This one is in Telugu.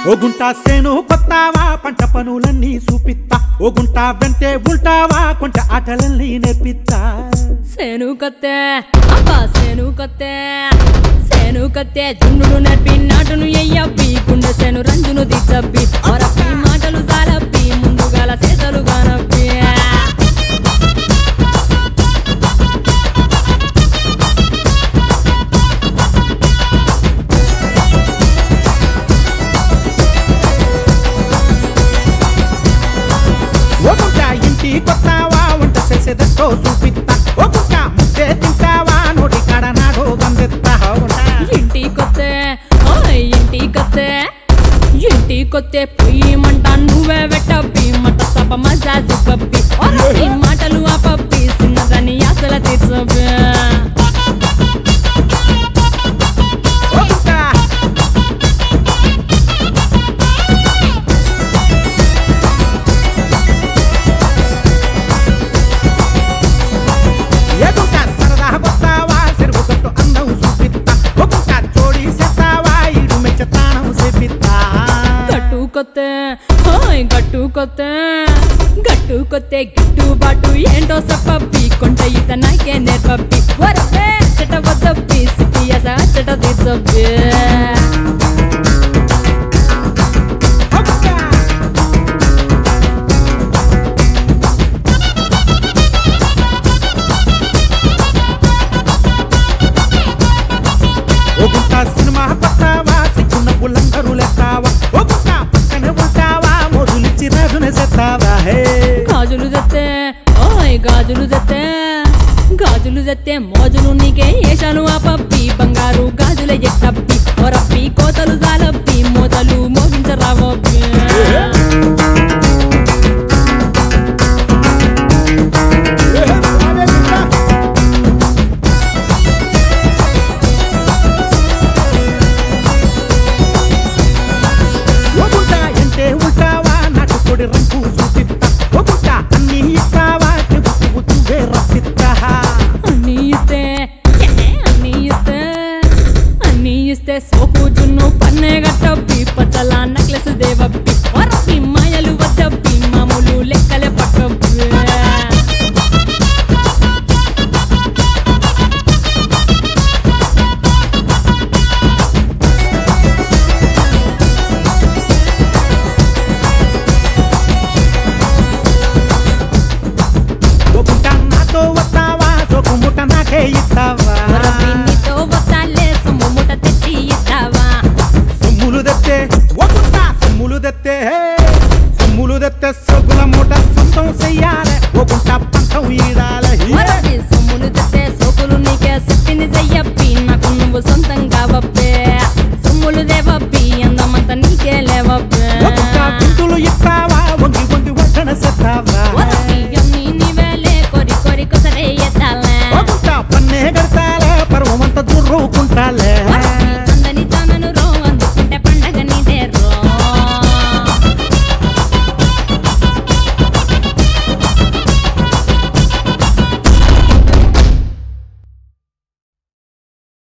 ఓ గుంట సేను కొత్తావా పంట పనులన్నీ చూపిత్తా ఓ గుంట వెంటే ఉల్టావా కొంట ఆటలన్నీ నేర్పిత్తా సేను కత్తే అబ్బా సేను కత్తే జున్నులు నేర్పి నాటును ఎయ్యబ్బి గుండె సేను రంజును దిచ్చబ్బి ఒరప్పి మాటలు జాలబ్బి ముందుగాల చేతలు గానబ్బి ఓ గుంట ఇంటి కొత్తావా వంట చేసేదట్టో చూపిత్తా ఓ గుంట ముద్దే తింటావా నోటి కాడ నాడో గందెత్తా ఇంటి కొత్తే పొయ్యి మంట నువ్వే వెట్టబ్బి మట సభ మజాజు పబ్బి ఒరప్పి మాటలు ఆపబ్బి చిన్నదని ఆశల తీర్చబ్బి గట్టు కొత్తే గిట్టుబాటు ఏంటో చెప్పబ్బి కొంట ఈత నాకే నేర్పబ్బి వరపే చెట వద్దబ్బి సిటీ అస చెట తీర్చబ్బి సినిమా పట్టావా సిక్కున్న బుల్లందరూ లెత్తావా ఓ గుంట పక్కనే ఉంటావా మోజులిచ్చి రాజునే సెత్తావా హే గాజులు తెత్తే మోజులు నీకే ఏషాలు ఆపబ్బి బంగారు గాజుల ఎట్టబ్బి ఒరప్పి కోతలు జాలబ్బి మోతలు మోగించరావబ్బి రంగు చూపిత్తా ఓ గుంట అన్ని ఇస్తావా చెబుతూ రప్పిత్తా అన్ని ఇస్తే సోకు జున్ను పన్నే గట్టబ్బి పచ్చల నక్లెస్ దేవబ్బి వరప్పి మాయలు వద్దబ్బి మామూలు లెక్కలే పట్టబ్బి సొమ్ములు దత్తే సొగ్గుల